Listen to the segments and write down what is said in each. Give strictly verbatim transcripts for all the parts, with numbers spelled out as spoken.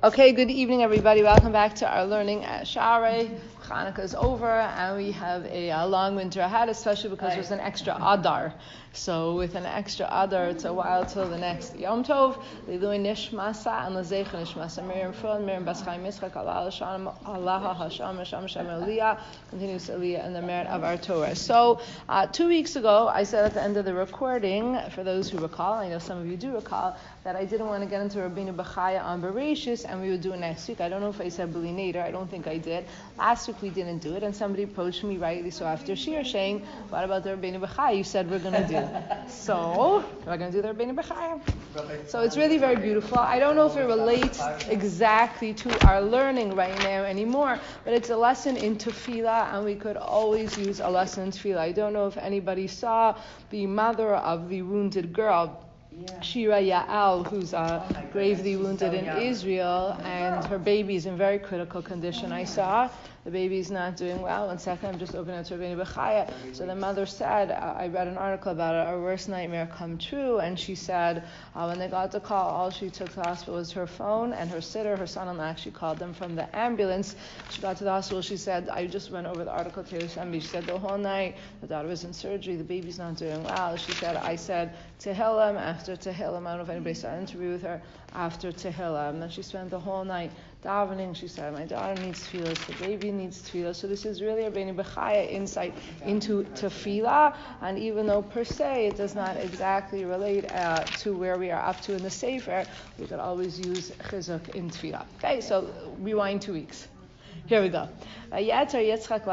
Okay, good evening, everybody. Welcome back to our learning at Sha'arei. Hanukkah is over, and we have a, a long winter ahead, especially because there's an extra Adar. So with an extra Adar, it's a while till the next Yom Tov. Leilui Nishmasa and Lezeich Nishmasa Miriam Fron, Miriam Baschai Mischak, Allah Hashem, Allah Hashem, Hashem Hashem Aliyah, continuous Aliyah in the merit of our Torah. So uh, two weeks ago, I said at the end of the recording, for those who recall, I know some of you do recall, that I didn't want to get into Rabbeinu Bechaya on Bereshis, and we would do it next week. I don't know if I said B'li Neder. I don't think I did. Last week we didn't do it, and somebody approached me rightly so after Shir saying, what about the Rabbeinu Bechaya? You said we're going to do. So, we're going to do the Rabbeinu Bechaya. So it's really very beautiful. I don't know if it relates exactly to our learning right now anymore, but it's a lesson in Tefillah, and we could always use a lesson in Tefillah. I don't know if anybody saw the mother of the wounded girl, Yeah. Shira Ya'al, who's uh, gravely wounded in Israel, and her baby is in very critical condition. I saw the baby's not doing well. One second, I'm just opening up to Rabbeinu Bechaya. So the mother said, uh, I read an article about it, our worst nightmare come true, and she said uh, when they got the call, all she took to the hospital was her phone, and her sitter, her son-in-law, actually called them from the ambulance. She got to the hospital, she said, I just went over the article to somebody. She said the whole night, the daughter was in surgery, the baby's not doing well. She said, I said Tehillim after Tehillim. I don't know if anybody saw an interview with her after Tehillim. And then she spent the whole night davening. She said, my daughter needs tefillah, the baby needs tefillah. So this is really a Rabbeinu Bechaya insight into tefillah. And even though per se it does not exactly relate uh, to where we are up to in the Sefer, we could always use chizuk in tefillah. Okay, so rewind two weeks. Here we go. Yitzchak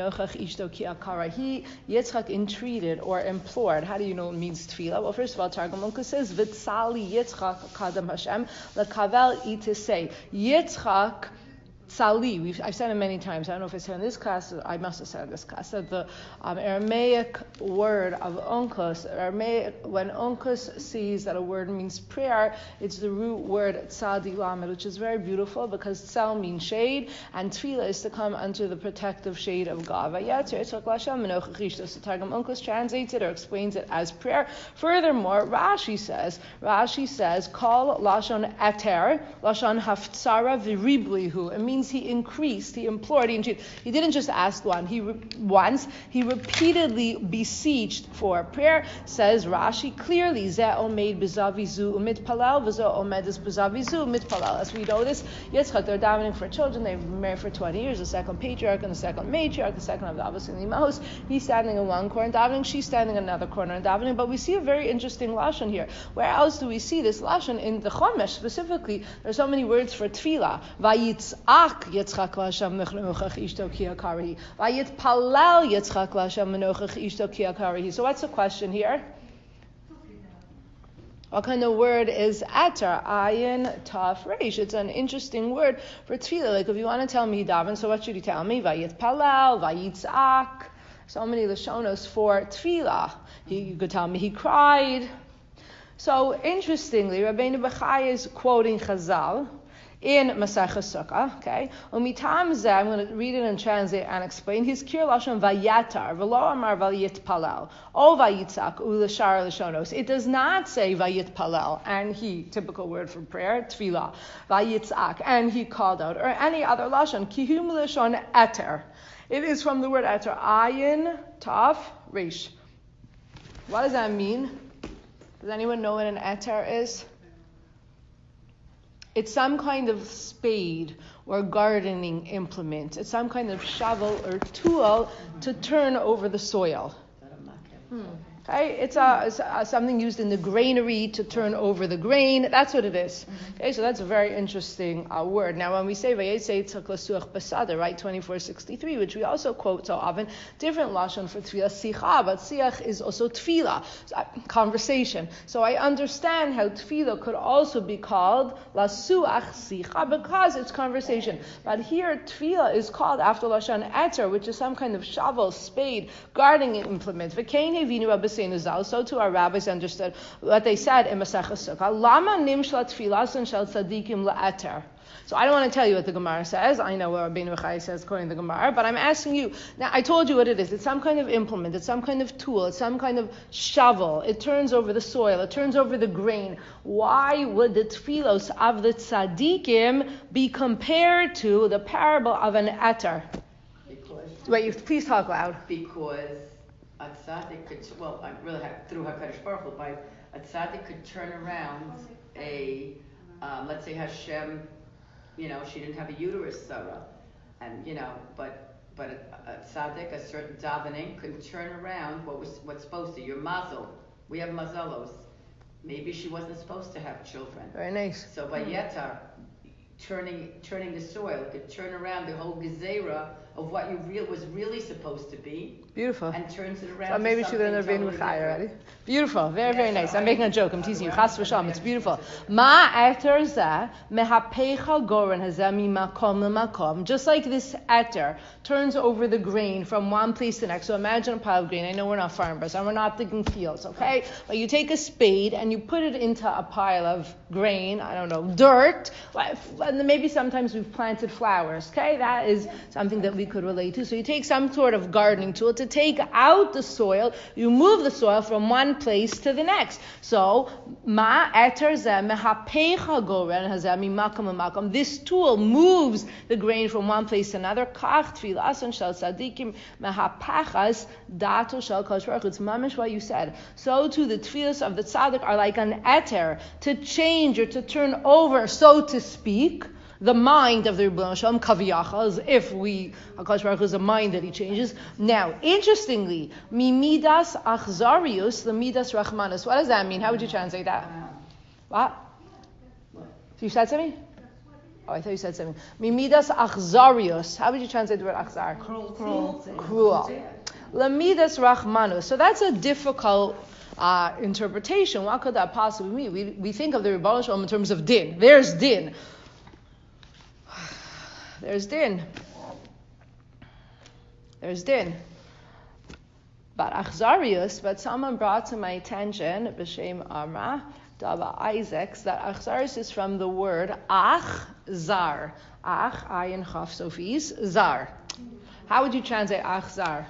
entreated or implored. How do you know it means tefillah? Well, first of all, Targum Onkelos says, V'tzali Yitzchak kadam Hashem lekavel itisei. Yitzchak Tzali, we've, I've said it many times. I don't know if I said in this class, I must have said in this class, that the um, Aramaic word of Onkelos, Aramaic, when Onkelos sees that a word means prayer, it's the root word tzadi lamed, which is very beautiful because tzal means shade, and tefillah is to come under the protective shade of God. So Targum Onkelos translates it or explains it as prayer. Furthermore, Rashi says, Rashi says, Kol lashon eter, lashon haftzara v'riblihu. It means he increased, he implored, he entreated. He didn't just ask one, he re- once, he repeatedly beseeched for prayer. Says Rashi clearly, Zeh omed b'zavizu u'mitpalel, v'zo omedus b'zavizu u'mitpalel. As we know this, Yitzchak, they're davening for children, they've been married for twenty years, the second patriarch and the second matriarch, the second of the Abbas and the Imahos. He's standing in one corner davening, she's standing in another corner davening. But we see a very interesting lashon here. Where else do we see this lashon? In the Chumash specifically, there's so many words for tefillah. Vayitz'ak Yitzchak Lashem Menochach Ishto Ki Hakarihi. Vayitpalel Yitzchak Lashem Menochach Ishto Ki Hakarihi. So what's the question here? What kind of word is atar? Ayin taf reish. It's an interesting word for tefillah. Like if you want to tell me daven, so what should you tell me? Vayitpalel, vayitzak. So many lashonos for tefillah. He, you could tell me he cried. So interestingly, Rabbeinu Bechaya is quoting Chazal in Masechus Sukkah, okay? Umitam zeh, I'm going to read it and translate and explain. His kir lashon vayatar, v'lo amar vayitpalel, o vayitzak, u'lashar lashonos. It does not say vayitpalel, and he, typical word for prayer, tefillah, vayitzak, and he called out, or any other lashon, kihum lashon eter. It is from the word eter, ayin, taf, resh. What does that mean? Does anyone know what an eter is? It's some kind of spade or gardening implement. It's some kind of shovel or tool to turn over the soil. Hmm. Okay, it's, a, it's a, something used in the granary to turn over the grain. That's what it is. Okay, so that's a very interesting uh, word. Now, when we say vayetze tzak lasuach basada, right, twenty-four sixty-three, which we also quote so often, different lashon for tefillah, sicha, but siach is also tefillah, so, uh, conversation. So I understand how tefillah could also be called lasuach sicha because it's conversation. But here, tefillah is called after lashon eter, which is some kind of shovel, spade, gardening implement. V'kein hevinu Rabbeinu Zal, so too our rabbis understood what they said in Maseches Sukkah. Lama nimshla tfilasan shel tzadikim la'eter. So I don't want to tell you what the Gemara says. I know what Rabbeinu Bechai says according to the Gemara, but I'm asking you. Now, I told you what it is. It's some kind of implement. It's some kind of tool. It's some kind of shovel. It turns over the soil. It turns over the grain. Why would the tfilos of the tzaddikim be compared to the parable of an eter? Because. Wait, you please talk loud. Because a tzaddik could, well, I really had through HaKadosh Baruch Hu, but a tzaddik could turn around a, um, let's say Hashem. You know, she didn't have a uterus, Sarah, and you know, but but a, a tzaddik, a certain davening, could turn around what was what's supposed to. Your mazel, we have mazalos. Maybe she wasn't supposed to have children. Very nice. So by yetar, turning turning the soil, could turn around the whole gezerah of what you real was really supposed to be. Beautiful. And turns it around. So maybe she learned Rabbeinu Bechai already. Beautiful. Very, very nice. I'm making a joke. I'm teasing you. Chas v'shalom. It's beautiful. Ma eter zeh mehapecha goren hazeh mimakom lemakom. Just like this eter turns over the grain from one place to the next. So imagine a pile of grain. I know we're not farmers and we're not digging fields, okay? But you take a spade and you put it into a pile of grain, I don't know, dirt. And maybe sometimes we've planted flowers, okay? That is something that we could relate to. So you take some sort of gardening tool to take out the soil. You move the soil from one place to the next. So, ma eter zeh mehapecha goren hazeh mimakom lemakom. This tool moves the grain from one place to another. Kach tfilason shel tzadikim mehapachas dato shel Kadosh Baruch Hu. It's mamish what you said. So too the tfilos of the tzaddik are like an eter, to change or to turn over, so to speak, the mind of the Rebbeinu Shalom, kaviyachal, as if we, HaKadosh Baruch Hu is a mind that he changes. Now, interestingly, mimidas achzarius, the midas rachmanus. What does that mean? How would you translate that? What? You said something? Oh, I thought you said something. Mimidas achzarius. How would you translate the word achzar? Cruel. Cruel. Lamidas rachmanus. So that's a difficult uh, interpretation. What could that possibly mean? We we think of the Rebbeinu Shalom in terms of din. There's din. There's din. There's din. But achzarius, but someone brought to my attention, b'shem Amra, Dava Isaacs, that achzarius is from the word ach zar. Ach, ayin chaf sofis, zar. How would you translate ach zar?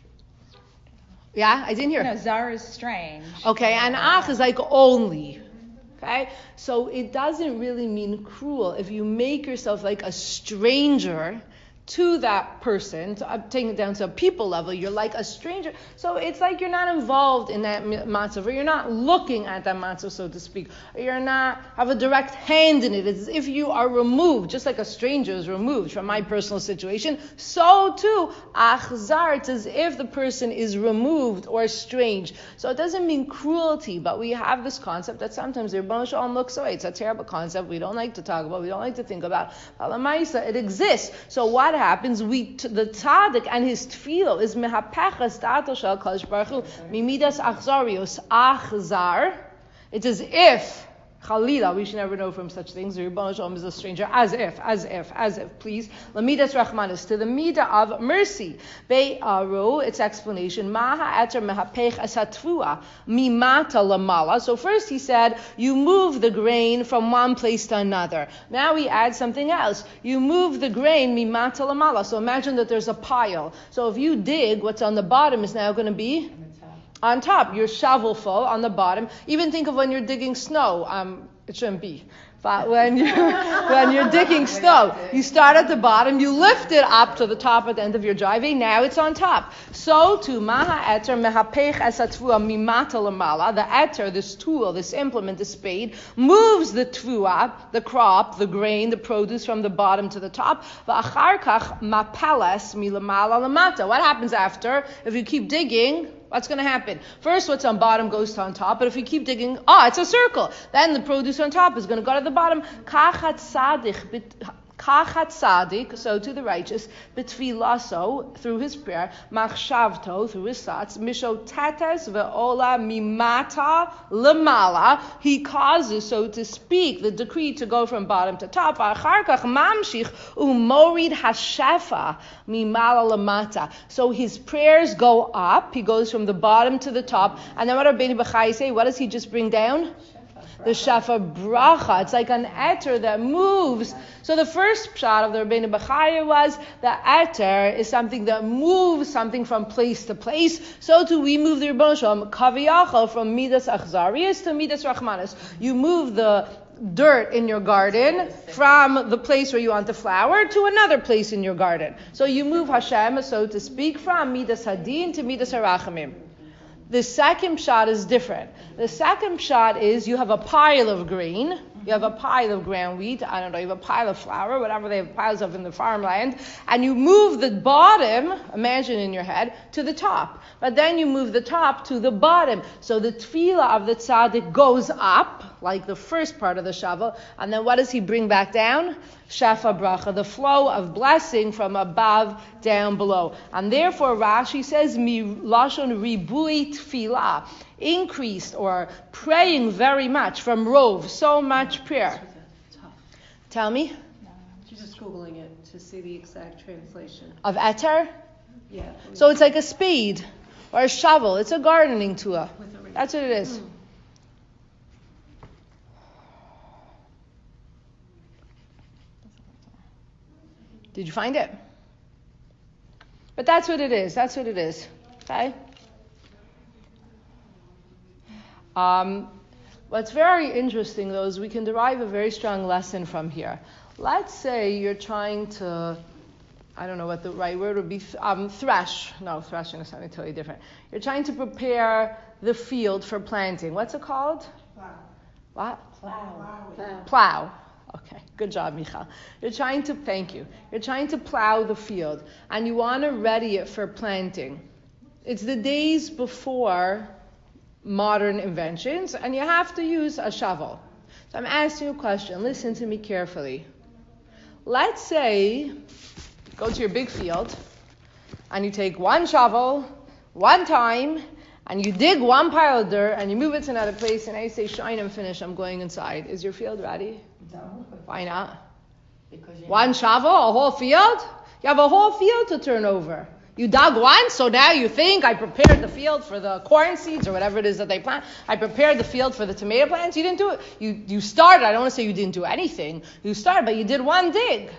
Yeah, I didn't hear. No, zar is strange. Okay, and ach is like only. Okay, so it doesn't really mean cruel if you make yourself like a stranger to that person. So I'm taking it down to a people level. You're like a stranger. So it's like you're not involved in that matzav, or you're not looking at that matzav, so to speak. Or you're not have a direct hand in it. It's as if you are removed, just like a stranger is removed from my personal situation. So too, achzar, it's as if the person is removed or strange. So it doesn't mean cruelty, but we have this concept that sometimes the Rebbeinu Shalom looks away. It's a terrible concept we don't like to talk about, we don't like to think about. But l'maisa, it exists. So what happens? We t- the tzaddik and his tefillah is mehapechas dato shel Kadosh Baruch Hu mimidas achzarios achzar. It's as if Chalila, we should never know from such things. The Rebbeinu Shalom is a stranger. As if, as if, as if, please. Lamidas rachmanus, to the midah of mercy. Be'aru, its explanation. Maha eter mehapech esatvua mimata lamala. So first he said, you move the grain from one place to another. Now he adds something else. You move the grain mimata lamala. So imagine that there's a pile. So if you dig, what's on the bottom is now going to be on top. Your shovel full on the bottom. Even think of when you're digging snow. Um, it shouldn't be. But when you're, when you're digging snow, you start at the bottom, you lift it up to the top at the end of your driveway, now it's on top. So to maha eter mehapech esatvua mimata lamala, the eter, this tool, this implement, the spade, moves the tvua, the crop, the grain, the produce from the bottom to the top. Va'achar kach mapeles milamala lamata. What happens after? If you keep digging, what's going to happen? First, what's on bottom goes to on top, but if you keep digging, oh, it's a circle. Then the produce on top is going to go to the bottom. Kachat Sadik, so to the righteous, Betfilaso, through his prayer, Machshavto, through his thoughts, Mishotetes ve'ola mimata lemala, he causes, so to speak, the decree to go from bottom to top, Acharkach mamshich umorid hashefa mimala lemata. So his prayers go up, he goes from the bottom to the top, and then what Rabbeinu Bachai say, what does he just bring down? The Shefa Bracha. It's like an eter that moves. So the first shot of the Rabbeinu Bachaya was the eter is something that moves something from place to place. So too we move the Rebbeinu Shalom Kaviyachal from Midas Achzarias to Midas Rachmanis. You move the dirt in your garden from the place where you want the flower to another place in your garden. So you move Hashem, so to speak, from Midas Hadin to Midas Harachamim. The second shot is different. The second shot is you have a pile of grain, you have a pile of ground wheat, I don't know, you have a pile of flour, whatever they have piles of in the farmland, and you move the bottom, imagine in your head, to the top. But then you move the top to the bottom. So the tefillah of the tzaddik goes up, like the first part of the shavuot, and then what does he bring back down? Shefa bracha, the flow of blessing from above down below. And therefore Rashi says, Mi lashon ribui tefillah, increased or praying very much, from rov, so much prayer. Tell me? She's just Googling it to see the exact translation. Of eter? Yeah. So it's like a spade or a shovel. It's a gardening tool. That's what it is. Mm. Did you find it? But that's what it is. That's what it is. Okay? Um, what's very interesting, though, is we can derive a very strong lesson from here. Let's say you're trying to, I don't know what the right word would be, um, thresh. No, threshing is something totally different. You're trying to prepare the field for planting. What's it called? Plow. What? Plow. Plow. Plow. Okay, good job, Michal. You're trying to, thank you. You're trying to plow the field, and you want to ready it for planting. It's the days before modern inventions, and you have to use a shovel. So I'm asking you a question. Listen to me carefully. Let's say, go to your big field, and you take one shovel, one time, and you dig one pile of dirt, and you move it to another place, and I say, shine and finish, I'm going inside. Is your field ready? No. Why not? Because One shovel, a whole field? You have a whole field to turn over. You dug once, so now you think, I prepared the field for the corn seeds or whatever it is that they plant. I prepared the field for the tomato plants. You didn't do it. You you started. I don't want to say you didn't do anything. You started, but you did one dig.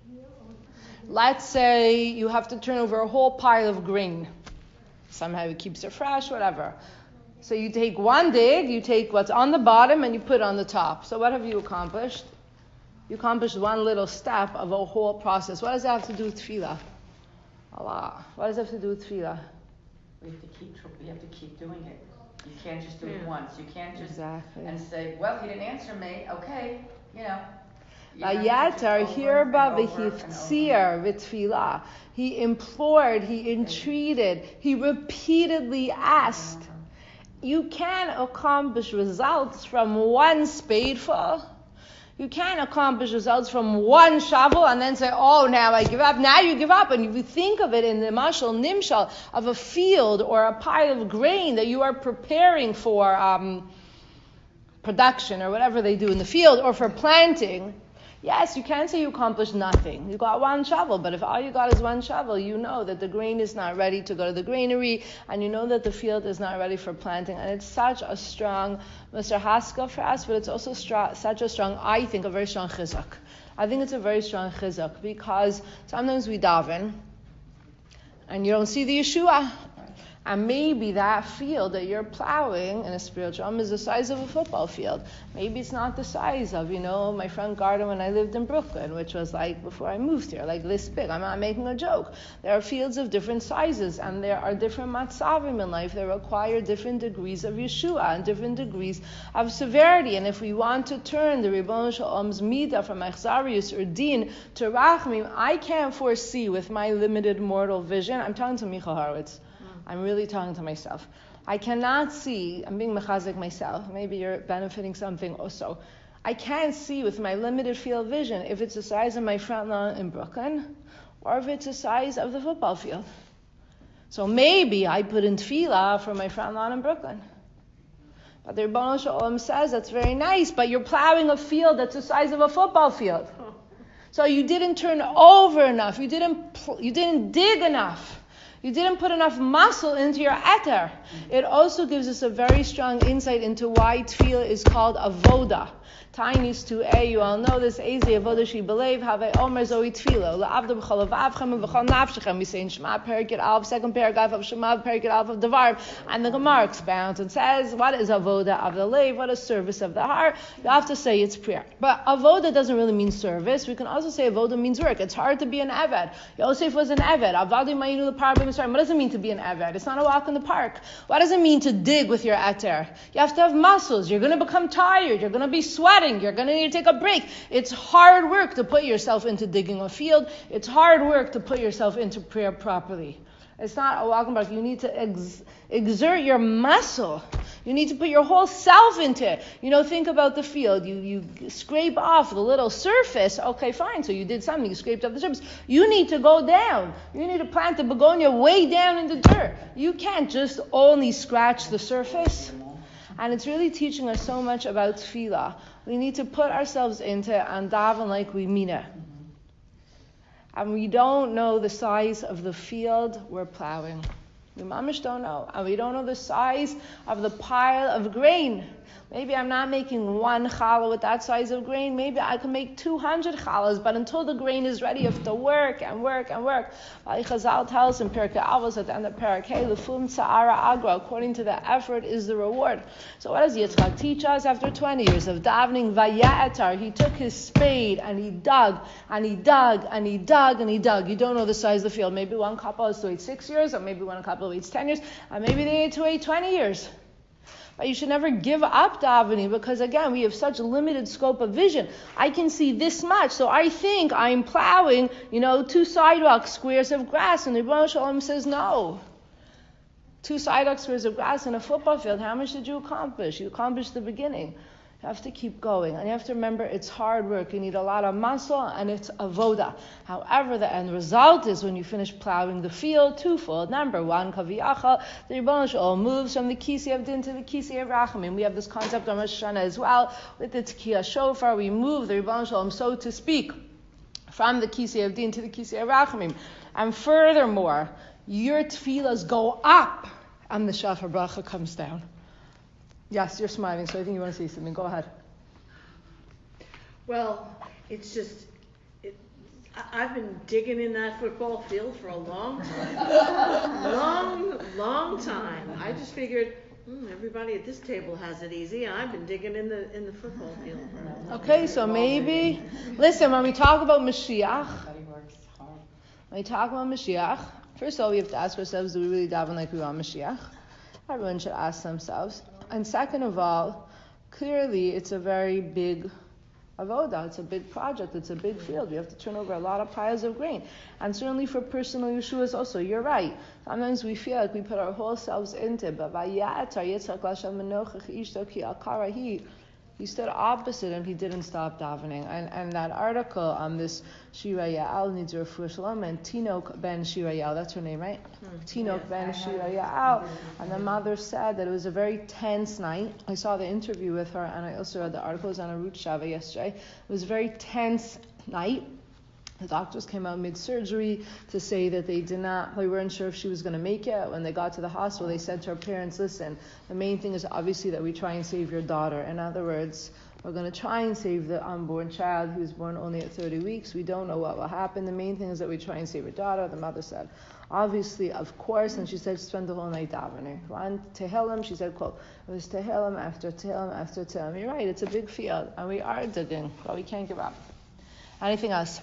Let's say you have to turn over a whole pile of grain. Somehow it keeps it fresh, whatever. So you take one dig, you take what's on the bottom, and you put it on the top. So what have you accomplished? You accomplished one little step of a whole process. What does that have to do with tefillah? Allah. What does that have to do with tefillah? We have to keep. We have to keep doing it. You can't just do it Yeah. once. You can't just Exactly. and say, "Well, he didn't answer me." Okay, you know. You have to just Vayatar over hirba and over and over. v'hiftzir v'tfilah. He implored, he entreated, he repeatedly asked. You can't accomplish results from one spadeful. You can't accomplish results from one shovel and then say, oh, now I give up. Now you give up. And if you think of it in the mashal nimshal of a field or a pile of grain that you are preparing for um, production or whatever they do in the field or for planting, yes, you can't say you accomplished nothing. You got one shovel, but if all you got is one shovel, you know that the grain is not ready to go to the granary, and you know that the field is not ready for planting. And it's such a strong Mister Haskell for us, but it's also strong, such a strong, I think, a very strong chizuk. I think it's a very strong chizuk because sometimes we daven, and you don't see the Yeshua. And maybe that field that you're plowing in a spiritual realm is the size of a football field. Maybe it's not the size of, you know, my front garden when I lived in Brooklyn, which was like before I moved here, like this big. I'm not making a joke. There are fields of different sizes, and there are different matzavim in life that require different degrees of Yeshua and different degrees of severity. And if we want to turn the Ribbon Shalom's midah from Echzarius or Din to Rachmim, I can't foresee with my limited mortal vision. I'm talking to Michal Horowitz. I'm really talking to myself. I cannot see, I'm being mechazik myself, maybe you're benefiting something also. I can't see with my limited field of vision if it's the size of my front lawn in Brooklyn or if it's the size of the football field. So maybe I put in tefillah for my front lawn in Brooklyn. But the Rebbeinu Shalom says that's very nice, but you're plowing a field that's the size of a football field. So you didn't turn over enough. You didn't pl- you didn't dig enough. You didn't put enough muscle into your eter. It also gives us a very strong insight into why tefillah is called avoda. Tinies to a, you all know this. Ezi avoda she believe have a omer zoe tefillah. La'avdu b'chol avavchem and b'chol nafshechem. We say in Shema Perikut Aleph, second paragraph of Shema Perikut Aleph of Devarim, and the Gemara expounds and says, what is avoda of the leiv? What is service of the heart? You have to say it's prayer. But avoda doesn't really mean service. We can also say avoda means work. It's hard to be an eved. Yosef was an eved. Avadu ma'inu l'par b'misraim. What does it mean to be an eved? It's not a walk in the park. What does it mean to dig with your eter? You have to have muscles. You're going to become tired. You're going to be sweating. You're going to need to take a break. It's hard work to put yourself into digging a field. It's hard work to put yourself into prayer properly. It's not a walk in the park. You need to ex- exert your muscle. You need to put your whole self into it. You know, think about the field. You you scrape off the little surface. Okay, fine. So you did something. You scraped off the surface. You need to go down. You need to plant the begonia way down in the dirt. You can't just only scratch the surface. And it's really teaching us so much about tefillah. We need to put ourselves into it and daven like we mean it. And we don't know the size of the field we're plowing. We mamish don't know. And we don't know the size of the pile of grain. Maybe I'm not making one challah with that size of grain. Maybe I can make two hundred challahs. But until the grain is ready, you have to work and work and work. Like Chazal tells in Perkei Avos at the end of Perek Hey, Lefum Tza'ara Agra. According to the effort is the reward. So what does Yitzchak teach us? After twenty years of davening, Vayaetar, he took his spade and he dug and he dug and he dug and he dug. You don't know the size of the field. Maybe one couple has to wait six years, or maybe one couple waits ten years, and maybe they need to wait twenty years. But you should never give up davening because, again, we have such limited scope of vision. I can see this much, so I think I'm plowing, you know, two sidewalk squares of grass, and the Rebbeinu Shalom says no. Two sidewalk squares of grass in a football field, how much did you accomplish? You accomplished the beginning. You have to keep going, and you have to remember it's hard work. You need a lot of muscle, and it's avoda. However, the end result is when you finish plowing the field, twofold. Number one, kaviyachal, the Rebbeinu Shalom moves from the Kisei of Din to the Kisei of Rachamim. We have this concept on Rosh Hashanah as well. With the Tkiyah Shofar, we move the Rebbeinu Shalom, so to speak, from the Kisei of Din to the Kisei of Rachamim. And furthermore, your tefillahs go up, and the Shofar Bracha comes down. Yes, you're smiling, so I think you want to say something. Go ahead. Well, it's just, it, I, I've been digging in that football field for a long time. long, long time. I just figured, hmm, everybody at this table has it easy. I've been digging in the in the football field for a long time. Okay, so maybe, listen, when we talk about Mashiach, when we talk about Mashiach, first of all, we have to ask ourselves, do we really daven like we want Mashiach? Everyone should ask themselves. And second of all, clearly it's a very big avoda. It's a big project. It's a big field. We have to turn over a lot of piles of grain. And certainly for personal Yeshuas also, you're right. Sometimes we feel like we put our whole selves into it. But he stood opposite and he didn't stop davening. And and that article on this Shira Ya'al needs a refuah shalom, and Tinok ben Shira Ya'al, that's her name, right? Mm. Tinok yes, ben Shira Ya'al. And the mother said that it was a very tense night. I saw the interview with her, and I also read the articles on Arutz Shava yesterday. It was a very tense night. The doctors came out mid-surgery to say that they did not, they weren't sure if she was going to make it. When they got to the hospital, they said to her parents, listen, the main thing is obviously that we try and save your daughter. In other words, we're going to try and save the unborn child who was born only at thirty weeks. We don't know what will happen. The main thing is that we try and save your daughter. The mother said, obviously, of course, and she said she spent the whole night davening. One Tehillim, she said, quote, it was Tehillim after Tehillim after Tehillim. You're right, it's a big field, and we are digging, but we can't give up. Anything else?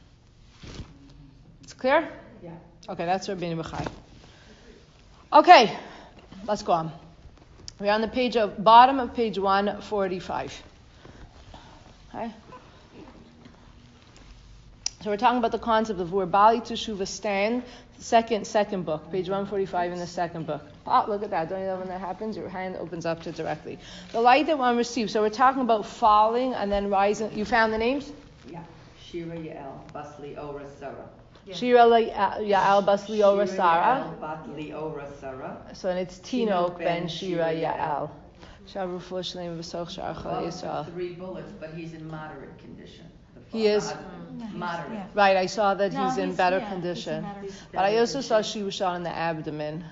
It's clear? Yeah. Okay, that's Rabbeinu Bechai. Okay, let's go on. We're on the page of bottom of page one forty-five. Okay. So we're talking about the concept of where Bali Teshuvah stand, second second book, page one forty-five in the second book. Oh, look at that. Don't you know when that happens? Your hand opens up to directly. The light that one receives. So we're talking about falling and then rising. You found the names? Yeah. Shira Yael Basli Ora Sarah. Shira Yael Basli Ora Sarah. Batli Ora Sarah. So and it's Tinok ben Shira Yael. Shavu Fushlim V'Soch Sharcha Yisrael. Three bullets, but he's in moderate condition. He is moderate. Yeah. right. I saw that No, he's in he's- better yeah, condition, he's in better- but I also saw she was shot in the abdomen.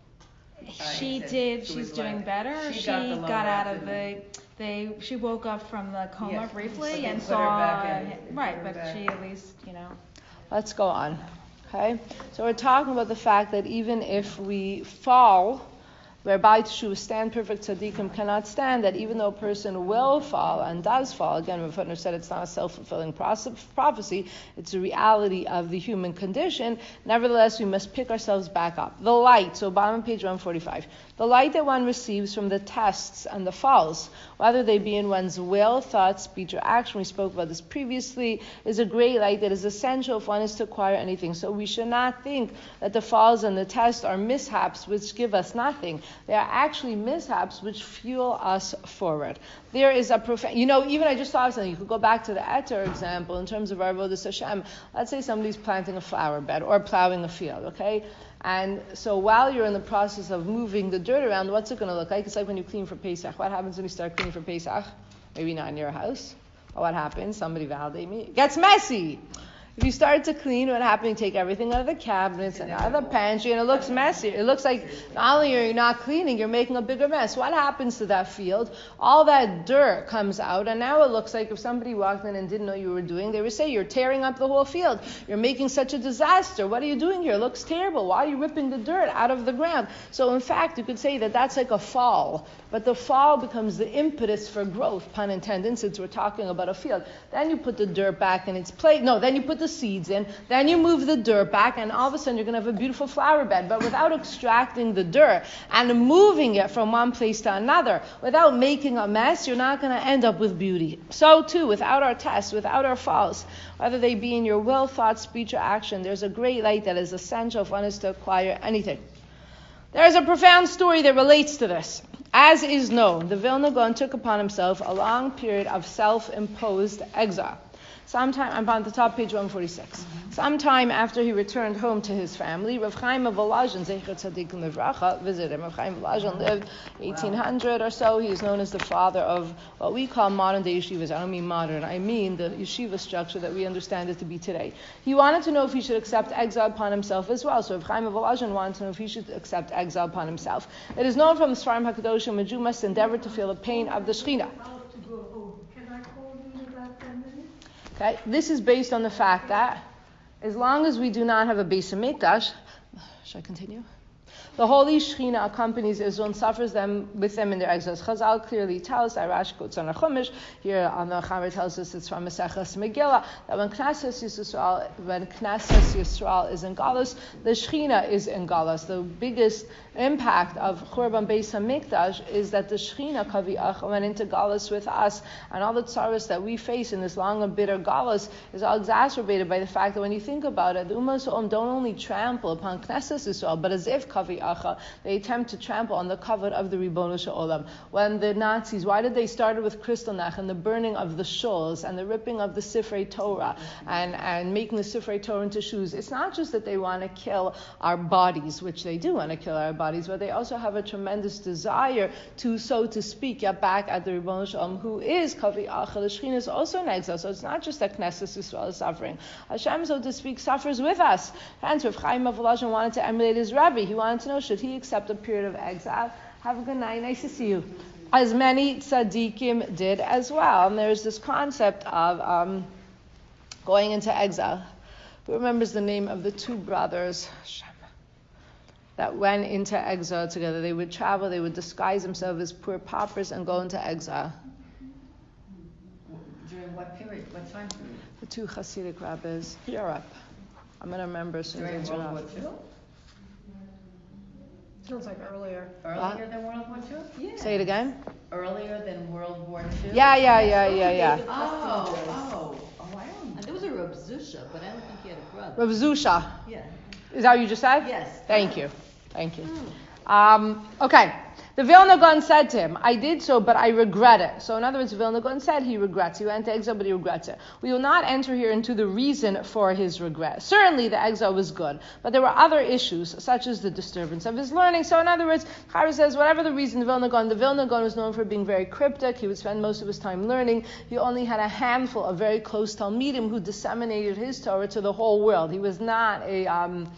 She Right. did. So She's it's doing like- better. she She, got the lower got out of abdomen. the. They. She woke up from the coma Yes, but briefly they and put her saw. back in. They Right, put her but back. she at least, you know. Let's go on. Okay, so we're talking about the fact that even if we fall, whereby Teshuvah stand, perfect tzaddikim cannot stand, that even though a person will fall and does fall, again, Rav Hutner said it's not a self-fulfilling prophecy, it's a reality of the human condition, nevertheless we must pick ourselves back up. The light, so bottom of page one forty-five, the light that one receives from the tests and the falls, whether they be in one's will, thought, speech, or action, we spoke about this previously, is a great light that is essential if one is to acquire anything. So we should not think that the falls and the tests are mishaps which give us nothing. They are actually mishaps which fuel us forward. There is a profound, you know, even I just thought of something, you could go back to the Eter example in terms of our Avodas Hashem. Let's say somebody's planting a flower bed or plowing a field, okay? And so while you're in the process of moving the dirt around, what's it going to look like? It's like when you clean for Pesach. What happens when you start cleaning for Pesach? Maybe not in your house. But what happens? Somebody validate me. It gets messy. If you start to clean, what happens? You take everything out of the cabinets and out of the pantry, and it looks messy. It looks like not only are you not cleaning, you're making a bigger mess. What happens to that field? All that dirt comes out, and now it looks like if somebody walked in and didn't know you were doing, they would say, you're tearing up the whole field. You're making such a disaster. What are you doing here? It looks terrible. Why are you ripping the dirt out of the ground? So in fact, you could say that that's like a fall. But the fall becomes the impetus for growth, pun intended, since we're talking about a field. Then you put the dirt back in its place. No, then you put the seeds in. Then you move the dirt back, and all of a sudden you're going to have a beautiful flower bed. But without extracting the dirt and moving it from one place to another, without making a mess, you're not going to end up with beauty. So too, without our tests, without our falls, whether they be in your will, thought, speech, or action, there's a great light that is essential if one is to acquire anything. There is a profound story that relates to this. As is known, the Vilna Gaon took upon himself a long period of self-imposed exile. Sometime, I'm on the top page one forty-six. Mm-hmm. Sometime after he returned home to his family, Rav Chaim of Volozhin, Zecher Tzaddik Livracha, visited him. Rav Chaim of Volozhin lived eighteen hundred or so. He is known as the father of what we call modern-day yeshivas. I don't mean modern, I mean the yeshiva structure that we understand it to be today. He wanted to know if he should accept exile upon himself as well. So Rav Chaim of Volozhin wanted to know if he should accept exile upon himself. It is known from the Sfarim HaKadoshim, a Jew must endeavor to feel the pain of the Shekhinah. Okay, this is based on the fact that as long as we do not have a Beis Hamikdash, should I continue? The Holy Shekhinah accompanies Israel and suffers them with them in their exiles. Chazal clearly tells us, Rashi quotes on the Chumash, here on the Chamer tells us it's from Maseches Megillah, that when Knesset Yisrael, when Knesset Yisrael is in Galus, the Shekhinah is in Galus. The biggest impact of Churban Beis Hamikdash is that the Shekhinah Kaviach went into Galus with us, and all the tsaros that we face in this long and bitter Galus is all exacerbated by the fact that when you think about it, the Ummah Shalom don't only trample upon Knesset Yisrael, but as if Kaviach they attempt to trample on the kavod of the Ribono Shel Olam. When the Nazis, why did they start with Kristallnacht and the burning of the shuls and the ripping of the Sifrei Torah and, and making the Sifrei Torah into shoes? It's not just that they want to kill our bodies, which they do want to kill our bodies, but they also have a tremendous desire to, so to speak, get back at the Ribono Shel Olam, who is Kavi Achel. The Shekhinah is also in exile, so it's not just that Knesset Yisrael is suffering. Hashem, so to speak, suffers with us. Hence, Rav Chaim of Volozhin wanted to emulate his Rebbe. He wanted to know, should he accept a period of exile? Have a good night. Nice to see you. As many tzaddikim did as well. And there's this concept of um, going into exile. Who remembers the name of the two brothers that went into exile together? They would travel, they would disguise themselves as poor paupers and go into exile. During what period? What time period? The two Hasidic rabbis. Europe. I'm going to remember as soon as I During turn World off. War Two? Sounds like earlier. Earlier What? than World War Two? Yeah. Say it again? Earlier than World War Two? Yeah, yeah, yeah, yeah, yeah. Oh, oh, oh, I don't know. There was a Reb Zusha, but I don't think he had a brother. Rav Zusha. Yeah. Is that what you just said? Yes. Thank you. Thank you. Um, okay. The Vilna Gaon said to him, I did so, but I regret it. So in other words, the Vilna Gaon said he regrets. He went to exile, but he regrets it. We will not enter here into the reason for his regret. Certainly the exile was good, but there were other issues, such as the disturbance of his learning. So in other words, Chara says, whatever the reason, the Vilna Gaon, the Vilna Gaon was known for being very cryptic. He would spend most of his time learning. He only had a handful of very close Talmidim who disseminated his Torah to the whole world. He was not a... Um,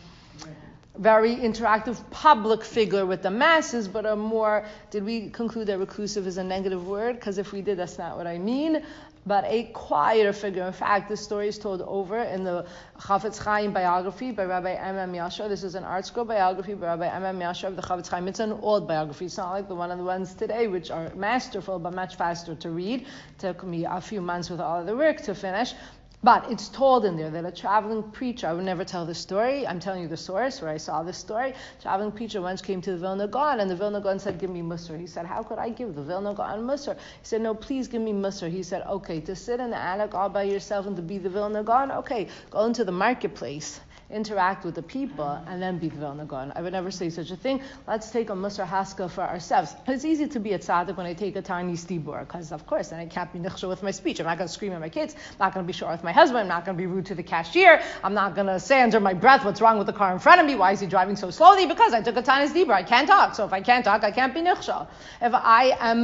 very interactive public figure with the masses, but a more, did we conclude that reclusive is a negative word? Because if we did, that's not what I mean. But a quieter figure. In fact, this story is told over in the Chafetz Chaim biography by Rabbi M M Yasher. This is an art school biography by Rabbi M M Yasher of the Chafetz Chaim. It's an old biography. It's not like the one of the ones today, which are masterful, but much faster to read. It took me a few months with all of the work to finish. But it's told in there that a traveling preacher, I would never tell the story, I'm telling you the source where I saw this story. A traveling preacher once came to the Vilna Gaon, and the Vilna Gaon said, give me Musar. He said, how could I give the Vilna Gaon Musar? He said, no, please give me Musar. He said, okay, to sit in the attic all by yourself and to be the Vilna Gaon, okay, go into the marketplace, interact with the people, and then be the Vilna Gaon. I would never say such a thing. Let's take a Musar Haskell for ourselves. It's easy to be a tzaddik when I take a tiny stibur, because of course, then I can't be nichshel with my speech. I'm not going to scream at my kids. I'm not going to be short with my husband. I'm not going to be rude to the cashier. I'm not going to say under my breath what's wrong with the car in front of me. Why is he driving so slowly? Because I took a tiny stibur. I can't talk. So if I can't talk, I can't be nichshel. If I am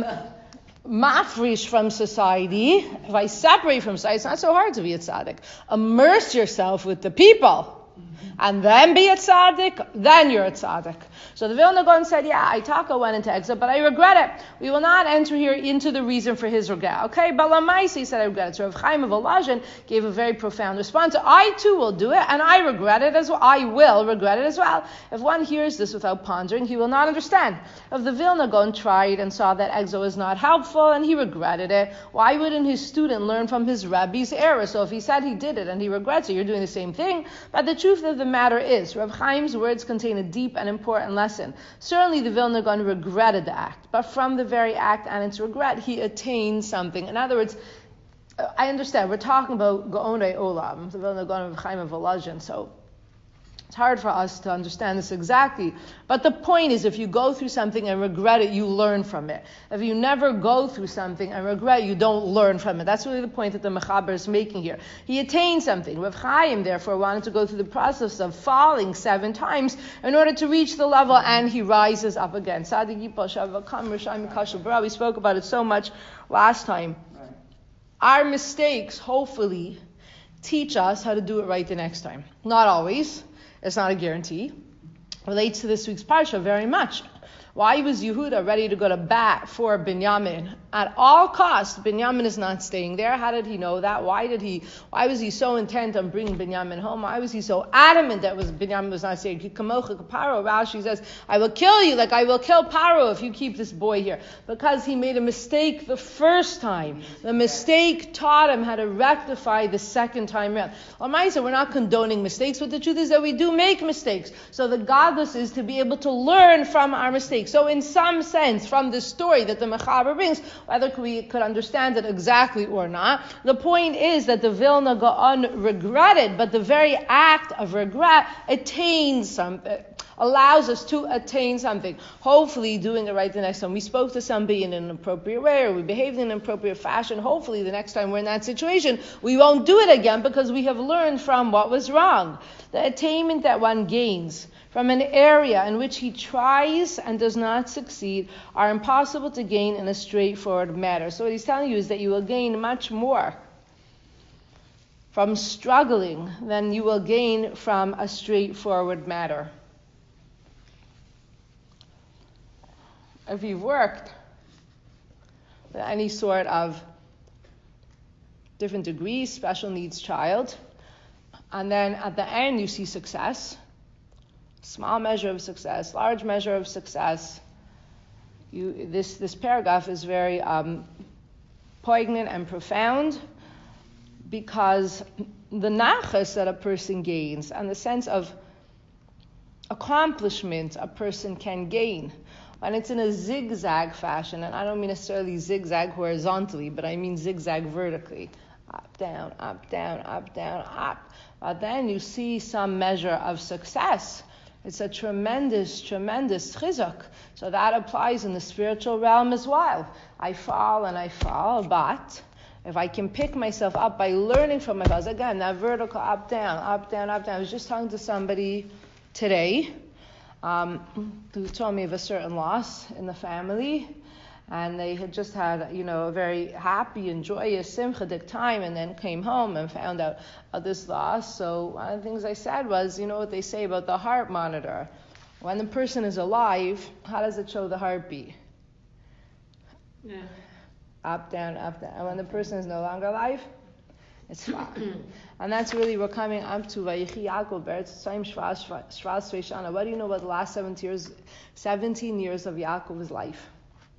mafrish from society, if I separate from society, it's not so hard to be a tzaddik. Immerse yourself with the people. And then be a tzaddik, then you're a tzaddik. So the Vilna Gaon said, yeah, Itaka went into exile, but I regret it. We will not enter here into the reason for his regret. Okay, but Lamaisi said I regret it. So Rav Chaim of Volozhin gave a very profound response. I too will do it, and I regret it as well. I will regret it as well. If one hears this without pondering, he will not understand. If the Vilna Gaon tried and saw that exile was not helpful, and he regretted it, why wouldn't his student learn from his Rabbi's error? So if he said he did it and he regrets it, you're doing the same thing. But the truth of the matter is, Rav Chaim's words contain a deep and important lesson. Certainly the Vilna Gaon regretted the act, but from the very act and its regret, he attained something. In other words, I understand, we're talking about Gaonei Olam, the Vilna Gaon of Rav Chaim of Volozhin, so it's hard for us to understand this exactly. But the point is, if you go through something and regret it, you learn from it. If you never go through something and regret it, you don't learn from it. That's really the point that the Mechaber is making here. He attained something. Rav Chaim, therefore, wanted to go through the process of falling seven times in order to reach the level, and he rises up again. We spoke about it so much last time. Our mistakes, hopefully, teach us how to do it right the next time. Not always. It's not a guarantee. Relates to this week's parsha very much. Why was Yehuda ready to go to bat for Binyamin? At all costs, Binyamin is not staying there. How did he know that? Why did he? Why was he so intent on bringing Binyamin home? Why was he so adamant that was Binyamin was not staying? Rashi says, I will kill you like I will kill Paro if you keep this boy here. Because he made a mistake the first time. The mistake taught him how to rectify the second time around. Well, we're not condoning mistakes, but the truth is that we do make mistakes. So the godless is to be able to learn from our mistakes. So in some sense, from this story that the Mechaber brings, whether we could understand it exactly or not, the point is that the Vilna Gaon regretted, but the very act of regret attains something, allows us to attain something. Hopefully doing it right the next time. We spoke to somebody in an appropriate way, or we behaved in an appropriate fashion. Hopefully the next time we're in that situation, we won't do it again because we have learned from what was wrong. The attainment that one gains from an area in which he tries and does not succeed are impossible to gain in a straightforward manner. So what he's telling you is that you will gain much more from struggling than you will gain from a straightforward matter. If you've worked with any sort of different degrees, special needs child, and then at the end you see success, small measure of success, large measure of success. You, this, this paragraph is very um, poignant and profound because the nachas that a person gains and the sense of accomplishment a person can gain, and it's in a zigzag fashion, and I don't mean necessarily zigzag horizontally, but I mean zigzag vertically. up, down, up, down, up, down, up. But then you see some measure of success. It's a tremendous, tremendous chizuk. So that applies in the spiritual realm as well. I fall and I fall, but if I can pick myself up by learning from my falls, again, that vertical up, down, up, down, up, down. I was just talking to somebody today um, who told me of a certain loss in the family. And they had just had, you know, a very happy and joyous simchadik time, and then came home and found out of this loss. So one of the things I said was, you know what they say about the heart monitor. When the person is alive, how does it show the heartbeat? Yeah. Up, down, up, down. And when the person is no longer alive, it's fine. And that's really we're coming up to Vayichi Yaakov Beretz Tzayim Shvas Shvas Shana. What do you know about the last seventeen years, seventeen years of Yaakov's life?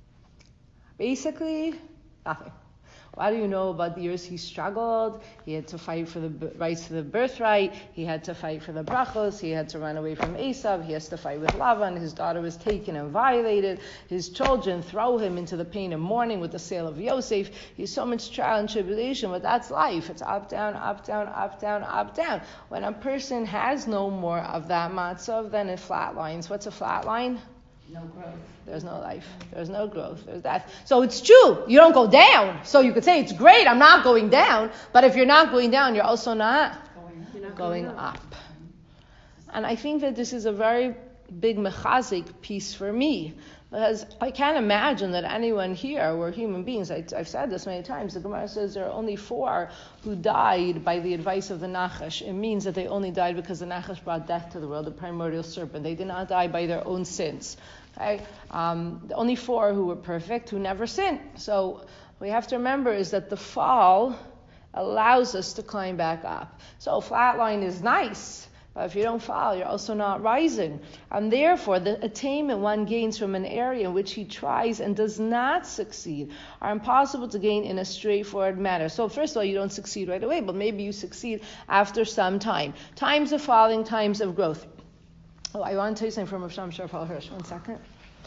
Basically, nothing. What do you know about the years he struggled? He had to fight for the rights to the birthright. He had to fight for the brachos. He had to run away from Esav. He has to fight with Lavan. His daughter was taken and violated. His children throw him into the pain of mourning with the sale of Yosef. He's so much trial and tribulation, but that's life. It's up, down, up, down, up, down, up, down. When a person has no more of that matzav, then it flatlines. What's a flatline? No growth. There's no life. There's no growth. There's death. So it's true. You don't go down. So you could say it's great. I'm not going down. But if you're not going down, you're also not Going You're not going going up. And I think that this is a very big mechazik piece for me. Because I can't imagine that anyone here were human beings. I, I've said this many times. The Gemara says there are only four who died by the advice of the Nachash. It means that they only died because the Nachash brought death to the world, the primordial serpent. They did not die by their own sins. Okay? Um, the only four who were perfect, who never sinned. So what we have to remember is that the fall allows us to climb back up. So flatline is nice. But if you don't fall, you're also not rising. And therefore, the attainment one gains from an area in which he tries and does not succeed are impossible to gain in a straightforward manner. So first of all, you don't succeed right away, but maybe you succeed after some time. Times of falling, times of growth. Oh, I want to tell you something from Rav Shalom Shor Paul Hirsch. One second.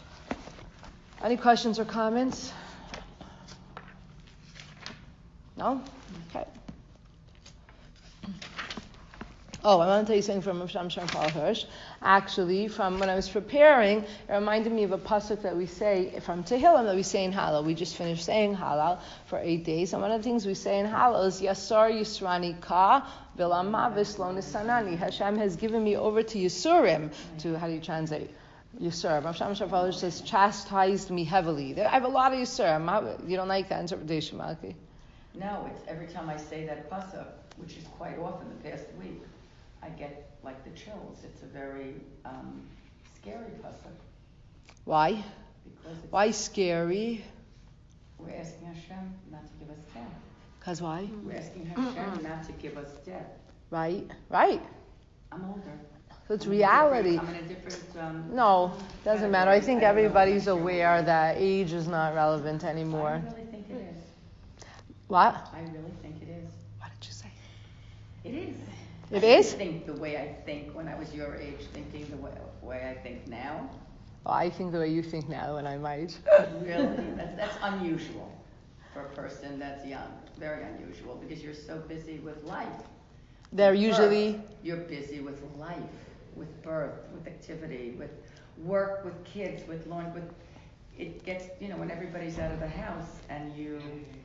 Any questions or comments? No? Okay. Oh, I want to tell you something from Rav Shalom Shor Paul Hirsch. Actually, from when I was preparing, it reminded me of a pasuk that we say from Tehillim that we say in Hallel. We just finished saying Hallel for eight days, and one of the things we say in Hallel is Yasar Yisrani Ka Vilama Vislon Sanani. Hashem has given me over to Yisurim. To how do you translate Yisur? Rav Shalom Shor Paul Hirsch says chastised me heavily. I have a lot of Yisurim. You don't like that interpretation, Malki? No, it's every time I say that pasuk, which is quite often the past week, I get like the chills. It's a very um, scary pasuk. Why? Because it's, Why scary? we're asking Hashem not to give us death. Because why? We're asking Hashem not to give us death. Right, right. I'm older. So it's I'm in a reality. different- I'm in a different. Um, No, doesn't matter. I think I don't know. everybody's aware that age is not relevant I anymore. really think it is. What? I really think it is. What did you say? It is. It I is? didn't think the way I think when I was your age, thinking the way, way I think now. Well, I think the way you think now, and I might. Really? That's, that's unusual for a person that's young. Very unusual because you're so busy with life. They're With usually. birth. You're busy with life, with birth, with activity, with work, with kids, with lawn, with. It gets, you know, when everybody's out of the house and you.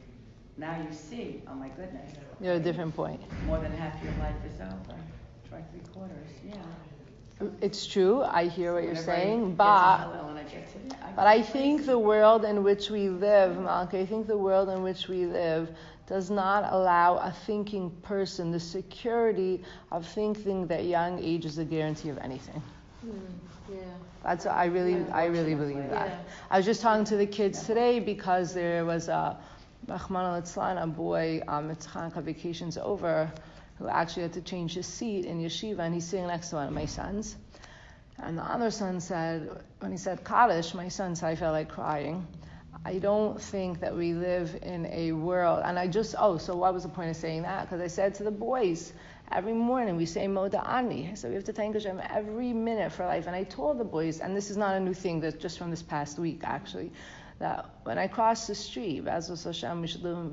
Now you see, oh my goodness. You're at a different point. More than half your life is over. Try three quarters, yeah. It's true. I hear what you're Whenever I saying, get to but. Hallel and I get to that, But I go think crazy. the world in which we live, Malka, I think the world in which we live does not allow a thinking person the security of thinking that young age is a guarantee of anything. Mm, yeah. That's I really, Yeah. I really believe that. Yeah. I was just talking to the kids today because there was a, Rahman al-Itzlan, a boy, um, it's Hanukkah vacation's over, who actually had to change his seat in yeshiva, and he's sitting next to one of my sons. And the other son said, when he said Kaddish, my son said, I felt like crying. I don't think that we live in a world, and I just, oh, so what was the point of saying that? Because I said to the boys, every morning we say Moda Ani. So we have to thank Hashem every minute for life. And I told the boys, and this is not a new thing, that's just from this past week actually, that when I cross the street, as I say in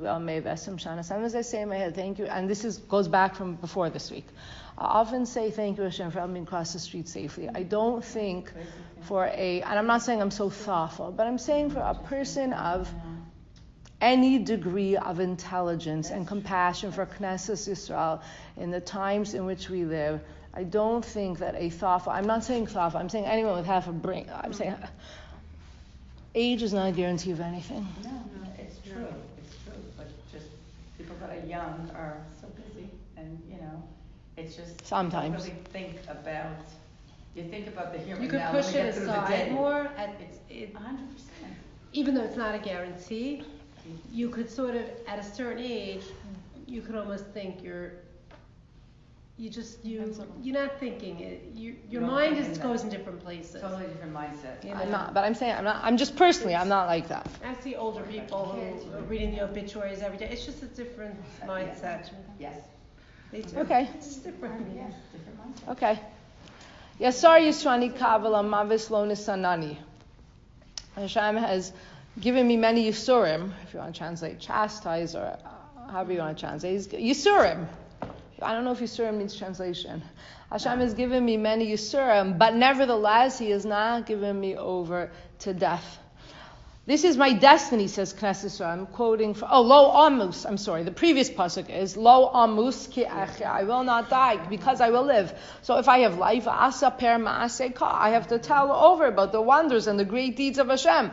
my head, thank you, and this is goes back from before this week. I often say thank you Hashem for helping me cross the street safely. I don't think for a, and I'm not saying I'm so thoughtful, but I'm saying for a person of any degree of intelligence and compassion for Knesset Yisrael in the times in which we live, I don't think that a thoughtful, I'm not saying thoughtful, I'm saying anyone with half a brain, I'm saying age is not a guarantee of anything. No, no, it's true, it's true, but just people that are young are so busy, and you know, it's just sometimes you don't really think about. You think about the here You and could now. push let me it get through the aside day. more. At, It's it, a hundred percent. even though it's not a guarantee, you could sort of, at a certain age, you could almost think you're, you just, you, you're not thinking it. You, your You're not mind thinking just that. goes in different places. Totally different mindset. You know? I'm not, but I'm saying I'm not, I'm just personally, I'm not like that. I see older people who are reading the obituaries every day. It's just a different mindset. Yes. They do. Okay. It's different. Yes, different mindset. Okay. Yasar Yisrani Kavala Mavis Lonis Sanani. Hashem has given me many Yisurim, if you want to translate chastise or uh, however you want to translate. Yisurim. I don't know if Yisurim means translation. Hashem has given me many Yisurim, but nevertheless, He has not given me over to death. This is my destiny, says Knesset Yisrael. I'm quoting from, oh, Lo Amus, I'm sorry, the previous pasuk is, Lo Amus ki achya, I will not die, because I will live. So if I have life, Asa per ma'aseh ka, I have to tell over about the wonders and the great deeds of Hashem.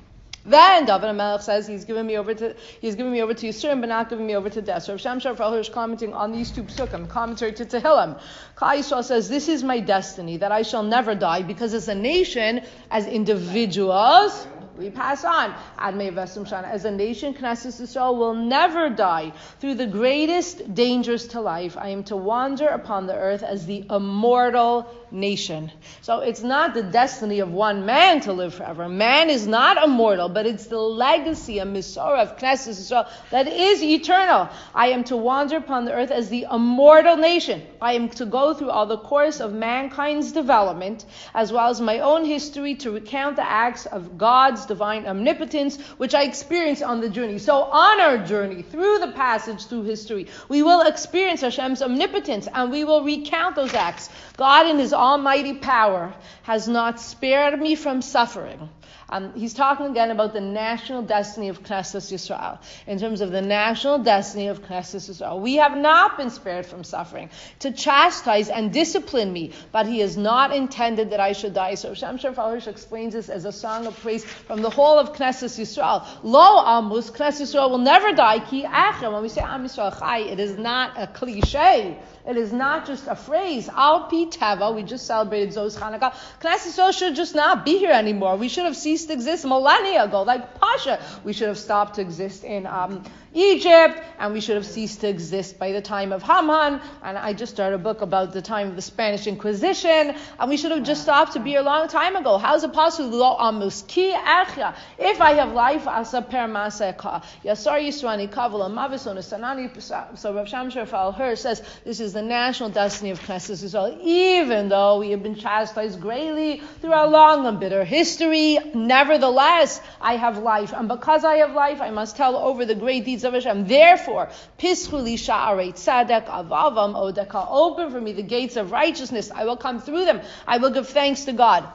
Then David HaMelech says he's given me over to he's given me over to Yisurim, but not giving me over to death. So Rav Shem Shafar is commenting on these two psukim, commentary to Tehillim. Klal Yisrael says, this is my destiny, that I shall never die, because as a nation, as individuals, we pass on. Admei Vesum Shana. As a nation, Knesset Yisrael will never die. Through the greatest dangers to life, I am to wander upon the earth as the immortal nation. So it's not the destiny of one man to live forever. Man is not immortal, but it's the legacy, a Misorah of Knesset Yisrael that is eternal. I am to wander upon the earth as the immortal nation. I am to go through all the course of mankind's development, as well as my own history, to recount the acts of God's divine omnipotence, which I experienced on the journey. So on our journey, through the passage through history, we will experience Hashem's omnipotence, and we will recount those acts. God in His almighty power has not spared me from suffering. Um, he's talking again about the national destiny of Knesset Yisrael. In terms of the national destiny of Knesset Yisrael, we have not been spared from suffering, to chastise and discipline me, but He has not intended that I should die. So Shem Shafar explains this as a song of praise from the whole of Knesset Yisrael. Lo Amus, Knesset Yisrael will never die. Ki Achem. When we say Am Yisrael Chai, it is not a cliche. It is not just a phrase. Al Pi Teva, we just celebrated Zos Chanukah. Knesset Yisrael should just not be here anymore. We should have ceased to exist millennia ago. Like Pasha, we should have stopped to exist in um, Egypt, and we should have ceased to exist by the time of Haman. And I just started a book about the time of the Spanish Inquisition, and we should have just stopped to be here a long time ago. How is it possible? Lo Amus ki achya. If I have life, asa per maseka. Yasar Yisrani kavala mavisona sanani. So Rav Shamshar Falher says this is the national destiny of Knesset Yisrael. Even though we have been chastised greatly through our long and bitter history, nevertheless, I have life. And because I have life, I must tell over the great deeds of Hashem. Therefore, Pischuli Sha'arei Tzadek Avavam Odeka. Open for me the gates of righteousness. I will come through them. I will give thanks to God.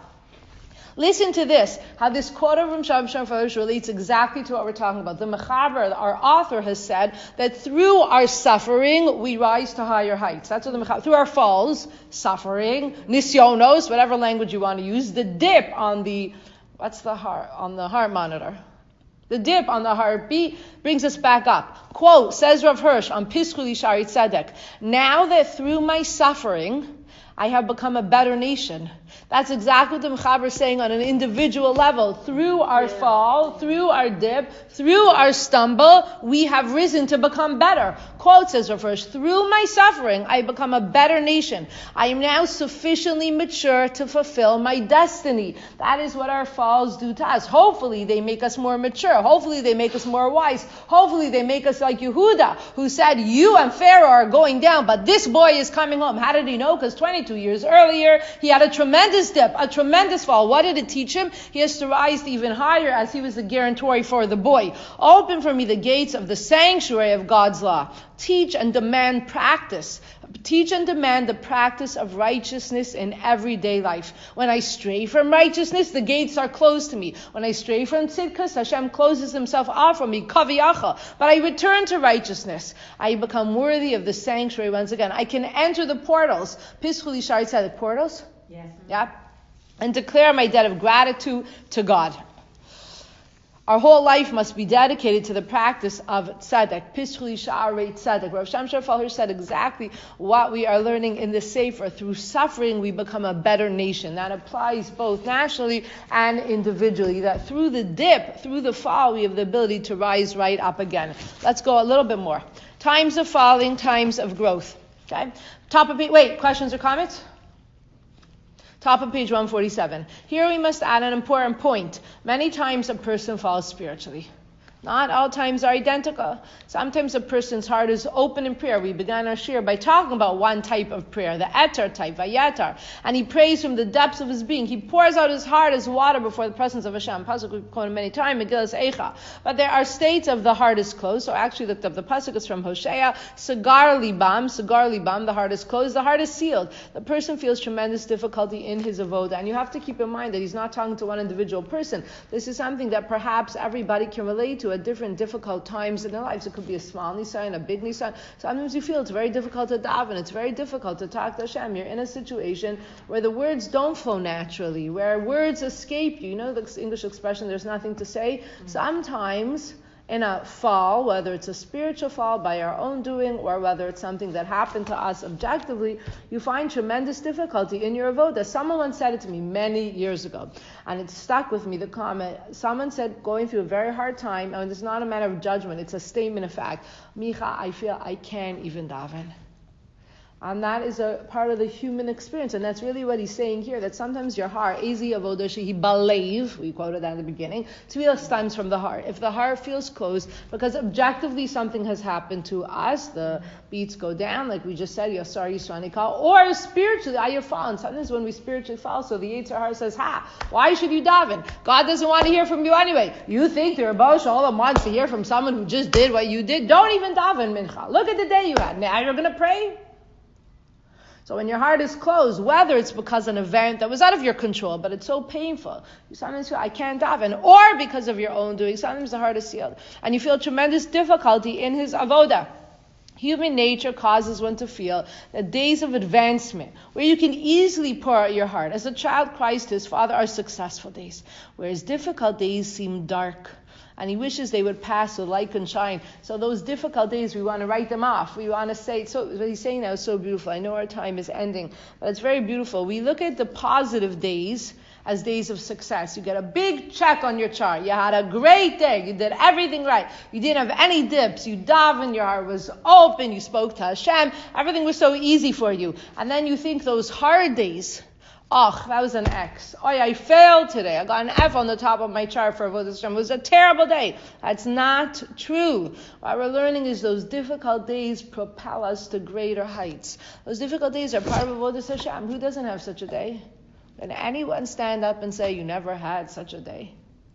Listen to this, how this quote of Rav Shem Shafar relates exactly to what we're talking about. The Mechaber, our author, has said that through our suffering, we rise to higher heights. That's what the Mechaber, through our falls, suffering, nisyonos, whatever language you want to use, the dip on the, what's the heart, on the heart monitor? The dip on the heartbeat brings us back up. Quote, says Rav Hirsch on Pischuli Shari Tzedek, now that through my suffering, I have become a better nation. That's exactly what the Mechaber is saying on an individual level. Through our yeah. fall, through our dip, through our stumble, we have risen to become better. Quote says Rav Hirsch, through my suffering, I become a better nation. I am now sufficiently mature to fulfill my destiny. That is what our falls do to us. Hopefully they make us more mature. Hopefully they make us more wise. Hopefully they make us like Yehuda, who said, you and Pharaoh are going down, but this boy is coming home. How did he know? Because twenty-two years earlier, he had a tremendous dip, a tremendous fall. What did it teach him? He has to rise even higher as he was the guarantor for the boy. Open for me the gates of the sanctuary of God's law. Teach and demand practice. Teach and demand the practice of righteousness in everyday life. When I stray from righteousness, the gates are closed to me. When I stray from tzidkus, Hashem closes himself off from me, kaviyacha. But I return to righteousness. I become worthy of the sanctuary once again. I can enter the portals. Pischul Yishar said the portals? Yes. Yeah. And declare my debt of gratitude to God. Our whole life must be dedicated to the practice of tzedek. Pischul Yishar tzedek. Rav Shamshar Falher said exactly what we are learning in the Sefer. Through suffering, we become a better nation. That applies both nationally and individually. That through the dip, through the fall, we have the ability to rise right up again. Let's go a little bit more. Times of falling, times of growth. Okay? Top of page. Wait, questions or comments? Top of page one forty-seven. Here we must add an important point. Many times a person falls spiritually. Not all times are identical. Sometimes a person's heart is open in prayer. We began our shir by talking about one type of prayer, the eter type, vayatar. And he prays from the depths of his being. He pours out his heart as water before the presence of Hashem. Pasuk we've quoted many times, Megillas Eicha. But there are states of the heart is closed. So I actually looked up the pasuk. It's from Hosea. Sagar libam, sagar libam. The heart is closed. The heart is sealed. The person feels tremendous difficulty in his avoda. And you have to keep in mind that he's not talking to one individual person. This is something that perhaps everybody can relate to at different difficult times in their lives. It could be a small nisan, a big nisan. Sometimes you feel it's very difficult to daven. It's very difficult to talk to Hashem. You're in a situation where the words don't flow naturally, where words escape you. You know the English expression, there's nothing to say? Mm-hmm. Sometimes in a fall, whether it's a spiritual fall by our own doing or whether it's something that happened to us objectively, you find tremendous difficulty in your avoda. Someone once said it to me many years ago, and it stuck with me, the comment. Someone said, going through a very hard time, and it's not a matter of judgment, it's a statement of fact. Micha, I feel I can't even daven. And that is a part of the human experience. And that's really what he's saying here, that sometimes your heart, Ezi avoda shehi balev, we quoted that at the beginning, tefillah stems from the heart. If the heart feels closed, because objectively something has happened to us, the beats go down, like we just said, Yasar Yisrael Nikal, or spiritually, are you fallen? Sometimes when we spiritually fall, so the Yetzer Hara says, ha, why should you daven? God doesn't want to hear from you anyway. You think the Rebbe Shalom wants to hear from someone who just did what you did? Don't even daven mincha. Look at the day you had. Now you're going to pray? So when your heart is closed, whether it's because of an event that was out of your control, but it's so painful, you sometimes feel, I can't daven, or because of your own doing, sometimes the heart is sealed, and you feel tremendous difficulty in his avoda. Human nature causes one to feel that days of advancement, where you can easily pour out your heart, as a child cries to his father, are successful days, whereas difficult days seem dark. And he wishes they would pass so light can shine. So those difficult days, we want to write them off. We want to say, so what he's saying now is so beautiful. I know our time is ending, but it's very beautiful. We look at the positive days as days of success. You get a big check on your chart. You had a great day. You did everything right. You didn't have any dips. You davened. Your heart was open. You spoke to Hashem. Everything was so easy for you. And then you think those hard days, oh, that was an X. Oh, I failed today. I got an F on the top of my chart for Avodas Hashem. It was a terrible day. That's not true. What we're learning is those difficult days propel us to greater heights. Those difficult days are part of Avodas Hashem. Who doesn't have such a day? Can anyone stand up and say, you never had such a day?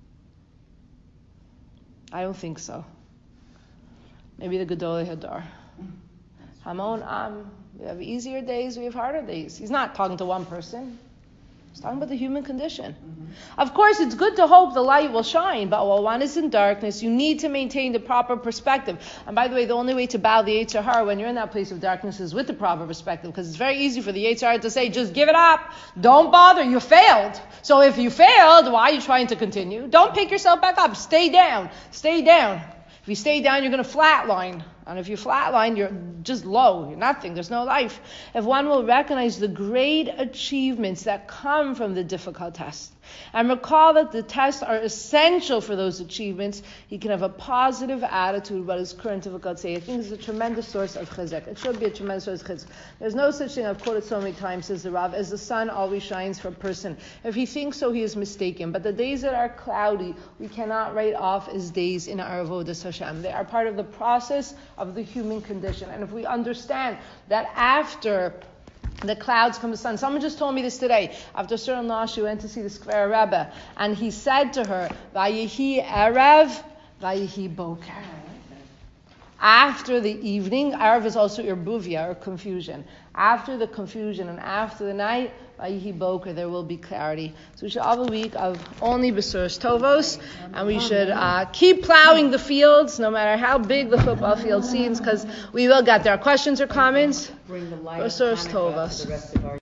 I don't think so. Maybe the Gedolei Hadar. Hamon Am. We have easier days, we have harder days. He's not talking to one person. He's talking about the human condition. Mm-hmm. Of course, it's good to hope the light will shine, but while one is in darkness, you need to maintain the proper perspective. And by the way, the only way to battle the Yetzer Hara when you're in that place of darkness is with the proper perspective, because it's very easy for the Yetzer Hara to say, just give it up. Don't bother. You failed. So if you failed, why are you trying to continue? Don't pick yourself back up. Stay down. Stay down. If you stay down, you're going to flatline. And if you flatline, you're just low. You're nothing. There's no life. If one will recognize the great achievements that come from the difficult tests, and recall that the tests are essential for those achievements, he can have a positive attitude about his current difficult state. I think it's a tremendous source of chizuk. It should be a tremendous source of chizuk. There's no such thing, I've quoted so many times, says the Rav, as the sun always shines for a person. If he thinks so, he is mistaken. But the days that are cloudy, we cannot write off as days in our avodas Hashem. They are part of the process of the human condition. And if we understand that after the clouds come the sun. Someone just told me this today. After certain law, she went to see the Skver Rebbe, and he said to her, "Vayihi erev, vayihi boker." After the evening, erev is also irbuvia, or confusion. After the confusion and after the night, vayihi boker, there will be clarity. So we should have a week of only besuros tovos, and we should uh, keep plowing the fields, no matter how big the football field seems, because we will get there. Questions or comments? Bring the light of Besuros Hanukkah to tovos. the rest of our